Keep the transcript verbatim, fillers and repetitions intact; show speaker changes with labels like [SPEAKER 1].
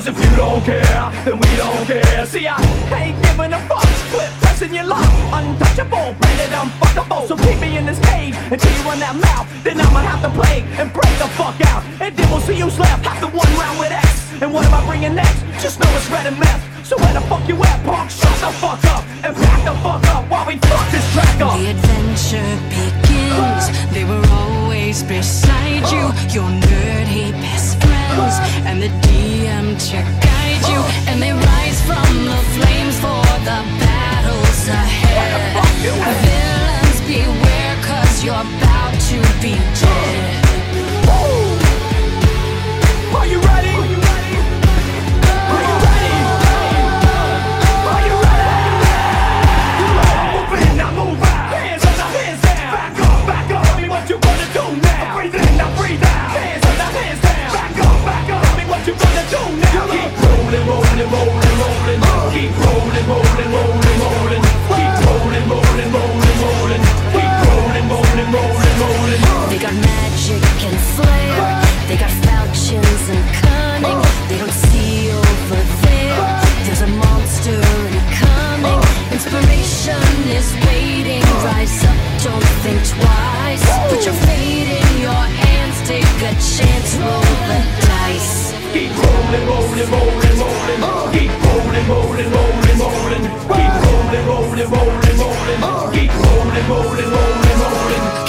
[SPEAKER 1] if you don't care, then we don't care. See, I ain't giving a fuck, quit pressing your luck. Untouchable, branded unfuckable. So keep me in this cage until you run that mouth. Then I'ma have to play and break the fuck out. And then we'll see who's left after one round with X. And what am I bringing next? Just know it's red and meth. So where the fuck you at, punk? Shut the fuck up and back the fuck up while we fuck this track up.
[SPEAKER 2] The adventure begins. They were always beside you, your nerdy best friends, and the D M to guide you. And they rise from the flames for the battles ahead. Villains beware, cause you're about to be dead.
[SPEAKER 1] Are you ready? Are you ready? Are you ready? Are you ready? Move in, now move out. Hands up, now hands down. Back up, back up. Tell me what you gonna do now. Breathe in, now breathe out. Hands up, now hands down. Back up, back up. Tell me what you gonna do now. Keep rolling, rolling, rolling, rolling. Keep rolling, rolling, rolling, rolling. Keep rolling, rolling, rolling, rolling. Keep rolling, rolling, rolling, rolling.
[SPEAKER 2] They got magic and flair. They got falchions and cunning. They don't see over there. There's a monster incoming. Inspiration is waiting. Rise up, don't think twice. Put your fate in your hands. Take a chance, roll the dice.
[SPEAKER 1] Keep rolling, rolling, rolling, rolling. Keep rolling, rolling, rolling, rolling. Keep rolling, rolling, rolling, rolling. Keep rolling, rolling, rolling, rolling.